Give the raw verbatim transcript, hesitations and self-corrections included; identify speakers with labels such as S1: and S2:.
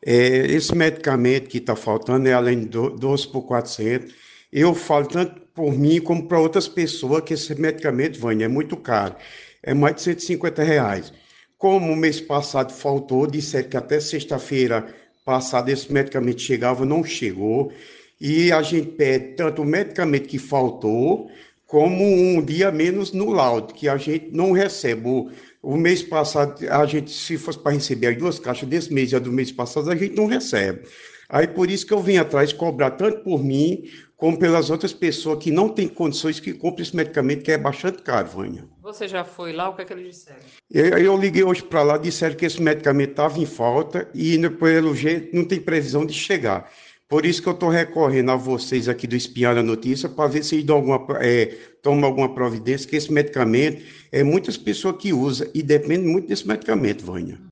S1: É, esse medicamento que está faltando é além do doze por quatrocentos. Eu falo tanto por mim como para outras pessoas que esse medicamento, Vânia, é muito caro. É mais de cento e cinquenta reais. Como o mês passado faltou, disseram que até sexta-feira passada esse medicamento chegava, não chegou. E a gente pede tanto o medicamento que faltou, como um dia menos no laudo, que a gente não recebe. O, o mês passado, a gente, se fosse para receber as duas caixas desse mês e a do mês passado, a gente não recebe. Aí por isso que eu vim atrás cobrar tanto por mim, como pelas outras pessoas que não têm condições que comprem esse medicamento, que é bastante caro, Vânia.
S2: Você já foi lá? O que é que eles disseram?
S1: Eu, eu liguei hoje para lá, disseram que esse medicamento estava em falta e, né, pelo jeito, não tem previsão de chegar. Por isso que eu estou recorrendo a vocês aqui do Espiar a Notícia para ver se eles dão alguma, é, tomam alguma providência, que esse medicamento é muitas pessoas que usam e depende muito desse medicamento, Vânia.